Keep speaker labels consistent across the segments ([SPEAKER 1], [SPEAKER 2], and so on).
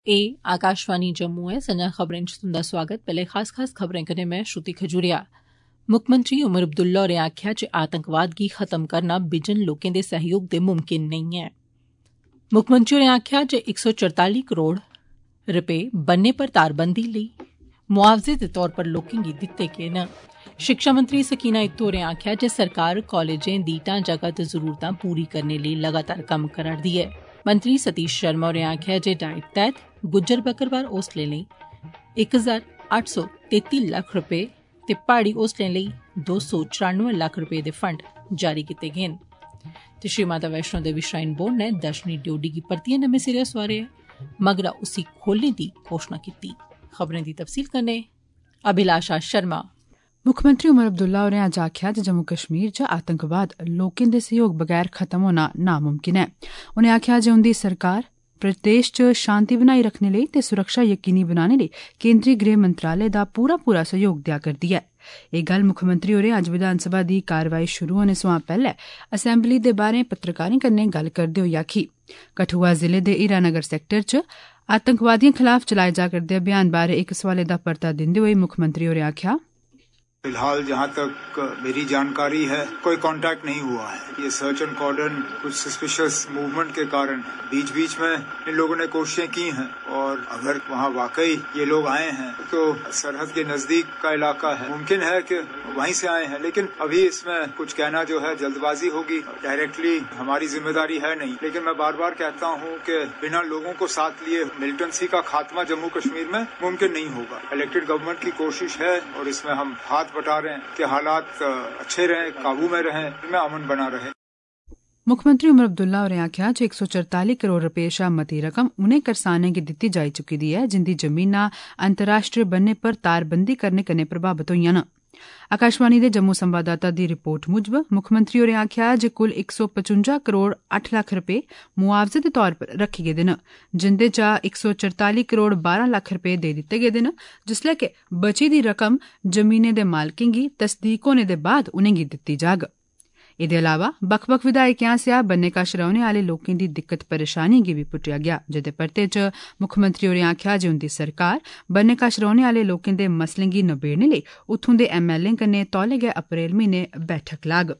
[SPEAKER 1] आकाशवाणी जम्मू है। संजा खबरें च तुंदा स्वागत। पैह्ले खास खबरें कन्नै में श्रुति खजूरिया। मुक्खमंत्री उमर अब्दुल्ला होरें आखेआ जे आतंकवाद गी खत्म करना बिजन लोकें दे सहयोग दे मुमकिन नेईं ऐ। मुक्खमंत्री होरें आखेआ जे 144 करोड़ रपे बन्ने पर तारबंदी लेई मुआवजे दे तौर पर लोकें गी दित्ते गे न। शिक्षा मंत्री सकीना इत्तू होरें आखेआ जे सरकार कालेजें दी ढांचागत जरूरतां पूरी करने लेई लगातार कम्म करा'रदी ऐ। मंत्री सतीश शर्मा होरें आखेआ जे डाइट तैह्त गुज्जर बक्करवाल होस्टलें लेई 1833 लक्ख रपे ते प्हाड़ी होस्टलें लेई 294 लक्ख रपे दे फंड जारी कीते गे न। ते श्री माता वैष्णो देवी श्राइन बोर्ड ने दर्शनी ड्योढ़ी गी परतियै नमें सिरेआ सोआरेआ, मगरा उसी खोलने दी घोषणा कीती। खबरें दी तफसील कन्नै अभिलाषा शर्मा।
[SPEAKER 2] मुक्खमंत्री उमर अब्दुल्ला होरें अज्ज आखेआ जे जम्मू कश्मीर च आतंकवाद लोकें दे सहयोग बगैर खत्म होना नामुमकिन ऐ। उनें आखेआ जे उंदी सरकार प्रदेश च शांति बनाई रखने लेई ते सुरक्षा यकीनी बनाने लेई केंद्रीय गृह मंत्रालय दा पूरा सहयोग देआ करदी ऐ। एह् गल्ल मुक्खमंत्री होरें अज्ज विधानसभा दी कारवाई शुरू होने सोयां पैह्ले असैम्बली दे बाह्रें पत्रकारें कन्नै गल्ल करदे होई आखी। कठुआ जिले दे हीरानगर सैक्टर च आतंकवादिएं खलाफ चलाए जा करदे अभियान बारै इक सवालै दा परता दिंदे होई मुक्खमंत्री होरें आखेआ,
[SPEAKER 3] फिलहाल जहाँ तक मेरी जानकारी है कोई कांटेक्ट नहीं हुआ है। ये सर्च एंड कॉर्डन कुछ सस्पिशियस मूवमेंट के कारण बीच में इन लोगों ने कोशिशें की हैं और अगर वहाँ वाकई ये लोग आए हैं तो सरहद के नजदीक का इलाका है, मुमकिन है कि वहीं से आए हैं। लेकिन अभी इसमें कुछ कहना जो है जल्दबाजी होगी, डायरेक्टली हमारी जिम्मेदारी है नहीं। लेकिन मैं बार बार कहता हूँ कि बिना लोगों को साथ लिए मिलिटेंसी का खात्मा जम्मू कश्मीर में मुमकिन नहीं होगा। इलेक्टेड गवर्नमेंट की कोशिश है और इसमें हम हाथ बटा रहे हैं कि हालात अच्छे रहें, काबू में रहें, में अमन बना रहे।
[SPEAKER 2] मुक्खमंत्री उमर अब्दुल्ला होरें आखेआ जे 144 करोड़ रपे शा मती रकम उनें करसानें गी दित्ती जाई चुकी दी ऐ जिंदी जमीनां अंतर्राष्ट्रीय बन्ने पर तारबंदी करने कन्नै प्रभावित होईयां न। आकाशवाणी दे जम्मू संवाददाता दी रिपोर्ट मुजब मुक्खमंत्री होरें आखेआ जे कुल 155 करोड़ 8 लक्ख रपे मुआवजे दे तौर पर रखे गेदे न, जिंदे चा 144 करोड़ 12 लक्ख रपे देई दित्ते गेदे न, जिसलै कि बची दी रकम जमीनें दे मालकें गी तस्दीक होने दे बाद उनेंगी दित्ती जाग। एह्दे अलावा बक्ख-बक्ख विधायकें आसेआ बन्ने कश रौह्ने आह्ले लोकें दी दिक्कत परेशानिएं गी बी पुट्टेआ गेआ, जेह्दे परते च मुक्खमंत्री होरें आखेआ जे उंदी सरकार बन्ने कश रौह्ने आह्ले लोकें दे मसलें गी नबेड़ने लेई उत्थूं दे MLA कन्नै तौले गै अप्रैल म्हीने बैठक लाग।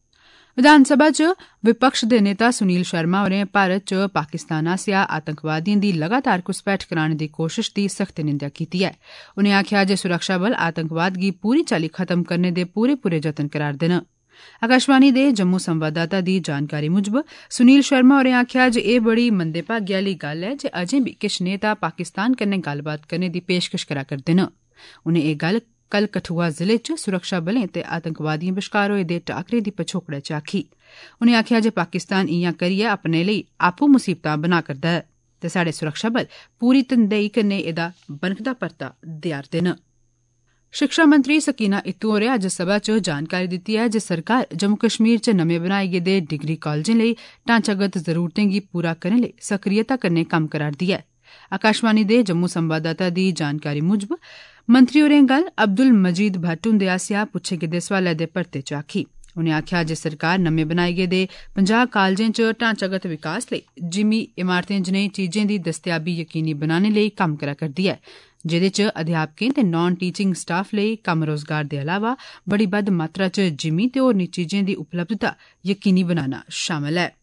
[SPEAKER 2] विधानसभा च विपक्ष दे नेता सुनील शर्मा होरें भारत च पाकिस्तान आसेआ आतंकवादिएं दी लगातार घुसपैठ कराने दी कोशश दी सख्त निंदेआ कीती ऐ। उनें आखेआ जे सुरक्षाबल आतंकवाद गी पूरी चाल्ली खत्म करने दे पूरे जतन करा'रदे न। आकाशवाणी दे जम्मू संवाददाता दी जानकारी मुजब सुनील शर्मा होरें आखेआ जे एह् बड़ी मंदे भागे आह्ली गल्ल ऐ जे अजें बी किश नेता पाकिस्तान कन्नै गल्लबात करने दी पेशकश करा करदे न। उनें एह् गल्ल कल कठुआ जिले च सुरक्षा बलें ते आतंकवादिएं बश्कार होए दे टाकरे दी पछोकड़ै च आखी। उनें आखेआ जे पाकिस्तान इयां करियै अपने लेई आपूं मुसीबतां बना करदा ऐ ते साढ़े सुरक्षाबल पूरी तनदेही कन्नै एह्दा बनकदा परता देआ'रदे न। शिक्षा मंत्री सकीना इत्तू होरें अज्ज सभा च जानकारी दित्ती ऐ जे सरकार जम्मू कश्मीर च नमें बनाए गेदे डिग्री कालजें लेई ढांचागत जरूरतें गी पूरा करने लेई सक्रियता कन्नै कम्म करा'रदी ऐ। आकाशवाणी दे जम्मू संवाददाता दी जानकारी मुजब मंत्री होरें गल्ल अब्दुल मजीद भट्ट हुंदे आसेआ पुच्छे गेदे सवालै दे परते च आखी। उनें आखेआ जे सरकार नमें बनाए गेदे 50 कालजें च ढांचागत विकास लेई जिमी इमारतें जनेही चीजें दी दस्तयाबी यकीनी बनाने लेई कम्म करा करदी ऐ, जेह्दे च अध्यापकें ते नॉन टीचिंग स्टाफ लेई कम्म रोजगार दे अलावा बड़ी बद्ध मात्रा च जिमी ते होरनी चीजें दी उपलब्धता यकीनी बनाना शामल ऐ।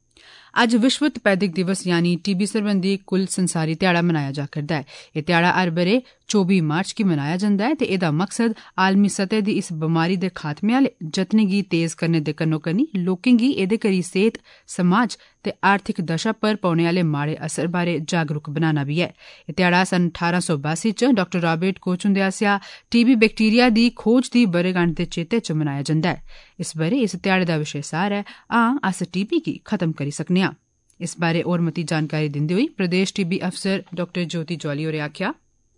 [SPEAKER 2] अज्ज विश्व तपैदिक दिवस यानी TB सरबंधी कुल संसारी ध्याड़ा मनाया जा करदा ऐ। एह् ध्याड़ा हर ब'रे 24 मार्च गी मनाया जंदा ऐ ते एह्दा मकसद आलमी सतह दी इस बमारी दे खात्मे आह्ले जतनें गी तेज करने दे कन्नो-कन्नी लोकें गी एह्दे करी सेह्त, समाज ते आर्थिक दशा पर पौने आह्ले माड़े असर बारै जागरूक बनाना बी ऐ। एह् ध्याड़ा सन 1882 च डॉ. रॉबर्ट कोच हुंदे आसेआ TB बैक्टीरिया दी खोज दी ब'रेगंढ दे चेते च मनाया जंदा ऐ। इस ब'रे इस ध्याड़े दा विशे सार ऐ हां अस TB गी खत्म करी सकने आं। इस बारे होर मती जानकारी दिंदे होई प्रदेश TB अफसर डॉ. ज्योति जौली होरें आखेआ,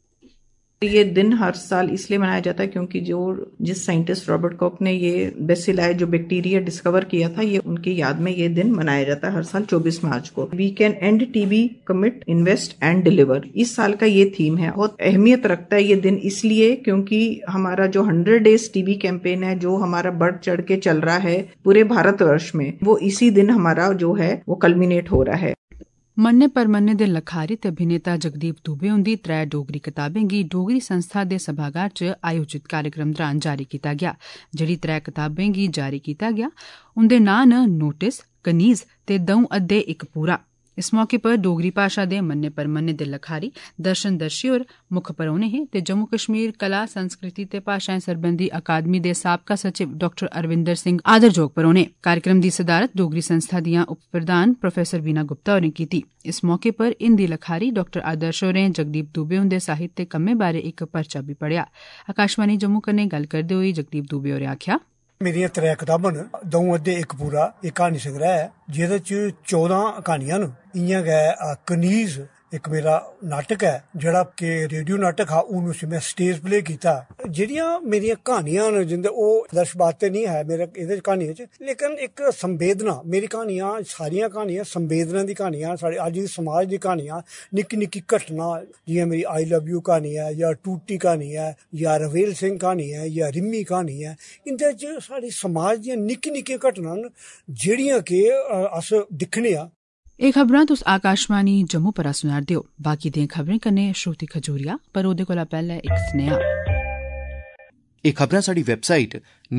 [SPEAKER 4] ये दिन हर साल इसलिए मनाया जाता है क्योंकि जिस साइंटिस्ट रॉबर्ट कॉक ने ये बेसिलाई जो बैक्टीरिया डिस्कवर किया था, ये उनकी याद में ये दिन मनाया जाता है हर साल 24 मार्च को। We can and TB, commit, invest and deliver, इस साल का ये थीम है। बहुत अहमियत रखता है ये दिन इसलिए क्योंकि हमारा जो 100 डेज TB कैंपेन है, जो हमारा बढ़ चढ़ के चल रहा है पूरे भारतवर्ष में, वो इसी दिन हमारा जो है वो कल्मिनेट हो रहा है।
[SPEAKER 2] मन्ने परमन्ने दे लखारी ते अभिनेता जगदीप दुबे हुंदी 3 डोगरी कताबें गी डोगरी संस्था दे सभागार च आयोजित कार्यक्रम दौरान जारी कीता गेआ। जेह्ड़ी 3 कताबें गी जारी कीता गेआ उंदे नां न नोटिस, कनीज ते द'ऊं अद्धे इक पूरा। इस मौके पर डोगरी भाशा दे मन्ने परमन्ने दे लखारी दर्शन दर्शी होर मुक्ख परौह्ने हे ते जम्मू कश्मीर कला संस्कृति ते भाशाएं सरबंधी अकादमी दे साबका सचिव डॉ अरविंदर सिंह आदरजोग परौह्ने। कार्यक्रम दी सदारत डोगरी संस्था दियां उप प्रधान प्रोफेसर बीना गुप्ता होरें कीती। इस मौके पर हिंदी लखारी डॉ आदर्श होरें जगदीप दुबे हुंदे साहित्य कम्में बारे इक पर्चा भी पढ़ेआ। आकाशवाणी जम्मू कन्नै गल्ल करदे होई जगदीप दुबे होरें आखेआ,
[SPEAKER 5] मेरियां 3 कताबां न, द'ऊं अद्धे इक पूरा, इक क्हानी संग्रह है जेह्दे च 14 क्हानियां न। इ'यां गै कनीज इक मेरा नाटक है जेह्ड़ा कि रेडियो नाटक हा, हून उसी मैं स्टेज प्ले कीता। जेह्ड़ियां मेरियां क्हानियां न जिंदे ओह् दर्शबाद ते नहीं है मेरे एह्दे क्हानियें च, लेकिन इक संवेदना, मेरी क्हानियां सारियां क्हानियां संवेदना दी क्हानियां, साढ़े अज्ज दे समाज दी क्हानियां, निक्की निक्की घटना जि'यां मेरी आई लव यू क्हानी है या टूटी क्हानी है या रवेल सिंह क्हानी है या रिमी क्हानी है, इंदे च साढ़े समाज दियां निक्की निक्की घटनां न जेह्ड़ियां कि अस दिक्खने आं।
[SPEAKER 2] एह् खबरां तुस आकाशवाणी जम्मू परा सुना'रदे हो। बाकी दियें खबरें कन्नै श्रुति खजूरिया, पर ओह्दे कोला पैह्ले इक सनेहा।
[SPEAKER 6] एह् खबरां साढ़ी वैबसाइट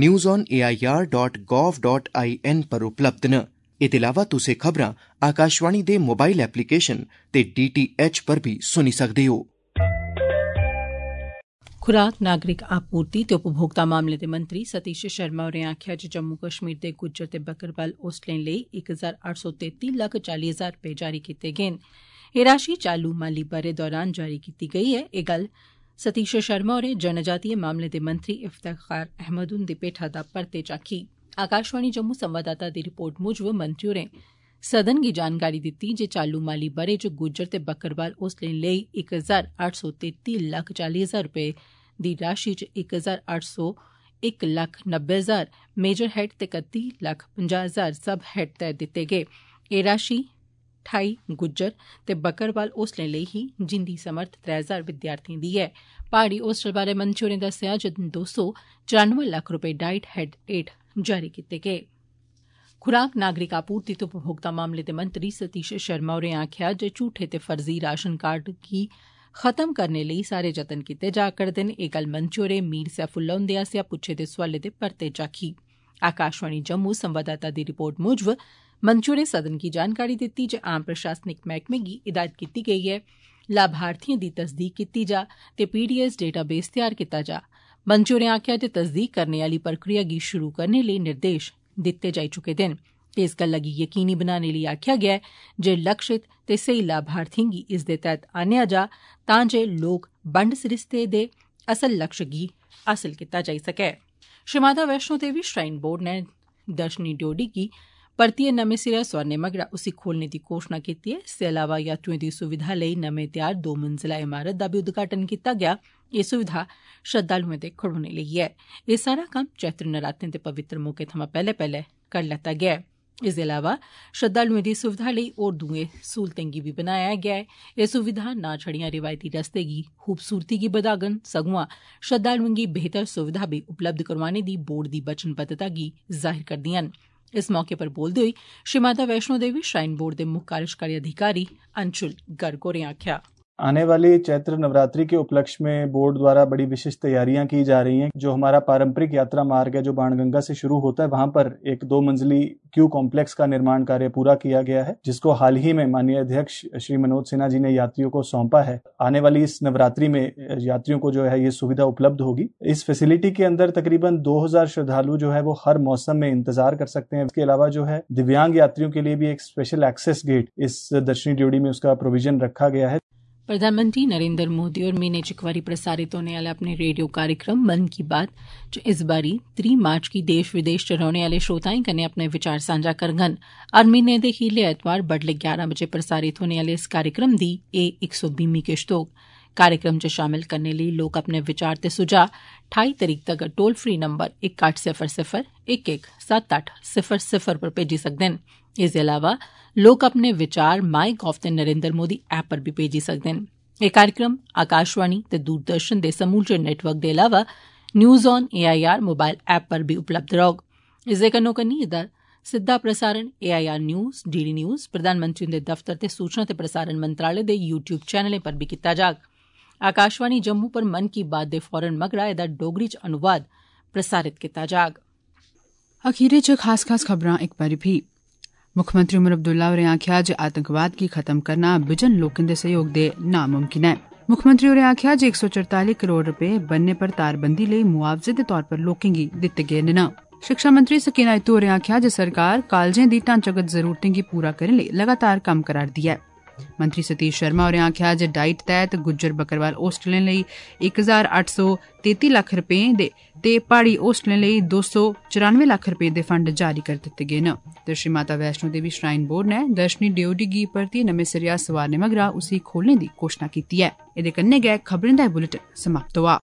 [SPEAKER 6] newsonair.gov.in पर उपलब्ध न। एह्दे अलावा तुस एह् खबरां आकाशवाणी दे मोबाइल एप्लीकेशन ते DTH पर भी सुनी सकदे हो।
[SPEAKER 1] खुराक, नागरिक आपूर्ति ते उपभोक्ता मामले दे मंत्री सतीश शर्मा होरें आखेआ जे जम्मू कश्मीर दे गुज्जर ते बक्करवाल होस्टलें लेई 1,833,40,000 रपेऽ जारी कीते गे न। एह् राशि चालू माली ब'रे दौरान जारी कीती गेई ऐ। एह् गल्ल सतीश शर्मा होरें जनजातीय मामले दे मंत्री इफ्तिखार अहमद हुंदी भेठा दा परते च आखी। आकाशवाणी जम्मू संवाददाता दी रिपोर्ट मूजब मंत्री होरें सदन गी जानकारी दित्ती जे चालू माली ब'रे च गुज्जर ते बक्करवाल होस्टलें लेई 1,833,40,000 रपेऽ दी राशि च 1,801,90,000 मेजर हेड ते 31,50,000 सब हेड तैह्त दित्ते गे। एह् राशि 28 गुज्जर ते बक्करवाल होस्टलें लेई ही, जिंदी समर्थ 3,000 विद्यार्थियें दी ऐ। प्हाड़ी होस्टल बारै मंत्री होरें दस्सेआ जे 294 लक्ख रपेऽ डाइट हेड हेठ जारी कीते गे। खुराक, नागरिक आपूर्ति ते उपभोक्ता मामले दे मंत्री सतीश शर्मा होरें आखेआ जे झूठे ते फर्जी राशन कार्ड गी खत्म करने लेई सारे जतन कीते जा करदे न। एह् गल्ल मंत्री होरें मीर सैफुल्ला हुंदे आसेआ पुच्छे दे सोआले दे परते च आखी। आकाशवाणी जम्मू संवाददाता दी रिपोर्ट मूजब मंत्री होरें सदन गी जानकारी दित्ती जे आम प्रशासनिक मैह्कमे गी हिदायत कीती गेई ऐ लाभार्थियें दी तसदीक कीती जा ते PDS डेटाबेस तैयार कीता जा। मंत्री होरें आखेआ जे तसदीक करने आह्ली प्रक्रिया गी शुरू करने लेई निर्देश दित्ते जाई चुके दे न ते इस गल्ला गी यकीनी बनाने लेई आखेआ गेआ ऐ जे लक्षित ते सेही लाभार्थियें गी इसदे तैह्त आनेआ जा तां जे लोक बंड सरिस्ते दे असल लक्ष्य गी हासल कीता जाई सकै। श्री माता वैष्णो देवी श्राइन बोर्ड नै दर्शनी ड्योढ़ी गी परतियै नमें सिरेआ सोआरने मगरा उसी खोलने दी घोषणा कीती ऐ। इसदे अलावा यात्रुएं दी सुविधा लेई नमें त्यार 2 मंजिला इमारत दा बी उद्घाटन कीता गेआ। एह् सुविधा श्रद्धालुएं दे खड़ोने लेई ऐ। एह् सारा कम्म चैत्र नरातें दे पवित्र मौके थमां पैह्ले करी लैता गेआ ऐ। इसदे अलावा श्रद्धालुएं दी सुविधा लेई होर दुए सहूलतें गी बी बनाया गेआ ऐ। एह् सुविधा ना छड़ियां रिवायती रस्ते गी खूबसूरती गी बधाङन सगुआं श्रद्धालुएं गी बेहतर सुविधा बी उपलब्ध करोआने दी बोर्ड दी वचनबद्धता गी जाहिर करदियां न। इस मौके पर बोलदे होई श्री माता वैष्णो देवी श्राइन बोर्ड दे मुक्ख कार्यकारी अधिकारी अंशुल गर्ग होरें आखेआ,
[SPEAKER 7] आने वाले चैत्र नवरात्रि के उपलक्ष्य में बोर्ड द्वारा बड़ी विशेष तैयारियां की जा रही हैं। जो हमारा पारंपरिक यात्रा मार्ग है जो बाणगंगा से शुरू होता है, वहां पर एक 2 मंजिली क्यू कॉम्प्लेक्स का निर्माण कार्य पूरा किया गया है, जिसको हाल ही में माननीय अध्यक्ष श्री मनोज सिन्हा जी ने यात्रियों को सौंपा है। आने वाली इस नवरात्रि में यात्रियों को जो है ये सुविधा उपलब्ध होगी। इस फैसिलिटी के अंदर तकरीबन 2000 श्रद्धालु जो है वो हर मौसम में इंतजार कर सकते हैं। इसके अलावा जो है दिव्यांग यात्रियों के लिए भी एक स्पेशल एक्सेस गेट इस दर्शनी ड्योढ़ी में उसका प्रोविजन रखा गया है।
[SPEAKER 1] प्रधानमंत्री नरेंद्र मोदी होर म्हीने च इक बारी प्रसारित होने आह्ले अपने रेडियो कार्यक्रम मन की बात च इस बारी 3 मार्च गी देश विदेश च रौह्ने आह्ले श्रोताएं कन्नै अपने विचार सांझा करङन। हर म्हीने दे खीरले ऐतवार बड्डलै 11 बजे प्रसारित होने आह्ले इस कार्यक्रम दी एह् 120वीं किश्त होग। कार्यक्रम च शामिल करने लेई लोक अपने विचार ते सुझाऽ 28 तरीक तगर टोल फ्री नंबर 1800-117800 पर भेजी सकदे न। इसदे अलावा लोक अपने विचार माई गॉव ते नरेंद्र मोदी ऐप पर भी भेजी सकदे न। एह् कार्यक्रम आकाशवाणी ते दूरदर्शन दे समूलचे नेटवर्क दे अलावा news on AIR mobile app पर भी उपलब्ध रौह्ग। इसदे कन्नो कन्नी एह्दा सिद्धा प्रसारण AIR न्यूज, DD न्यूज, प्रधानमंत्री हुंदे दफ्तर ते सूचना ते प्रसारण मंत्रालय दे YouTube चैनलें पर बी कीता जाग। आकाशवाणी जम्मू पर मन की बात दे फौरन मगरा एदा डोगरी च अनुवाद प्रसारित कीता जाग।
[SPEAKER 2] अखीरे च खास खबरां इक बारी फ्ही। मुक्खमंत्री उमर अब्दुल्ला होरें आखेआ जे आतंकवाद गी खत्म करना बिजन लोकें दे सहयोग दे नामुमकिन है। मुक्खमंत्री होरें आखेआ जे 144 करोड़ रपे बन्ने पर तारबंदी लेई मुआवजे दे तौर पर लोकें गी दित्ते गेन न। शिक्षा मंत्री सकीना इत्तू होरें आखेआ जे सरकार कालजें दी ढांचागत जरूरतें गी पूरा करने लेई लगातार कम्म करा'रदी ऐ। मंत्री सतीश शर्मा होरें आखेआ जे डाइट तैह्त गुज्जर बकरवाल होस्टलें लेई 1833 लक्ख रपें दे ते प्हाड़ी होस्टलें लेई 294 लक्ख रपे दे फंड जारी करी दित्ते गे न। ते श्री माता वैष्णो देवी श्राइन बोर्ड ने दर्शनी DOD गी परतियै नमें सिरेआ सवारने मगरा उसी खोलने दी घोषणा कीती ऐ। एह्दे कन्नै गै खबरें दा बुलेटिन समाप्त होआ।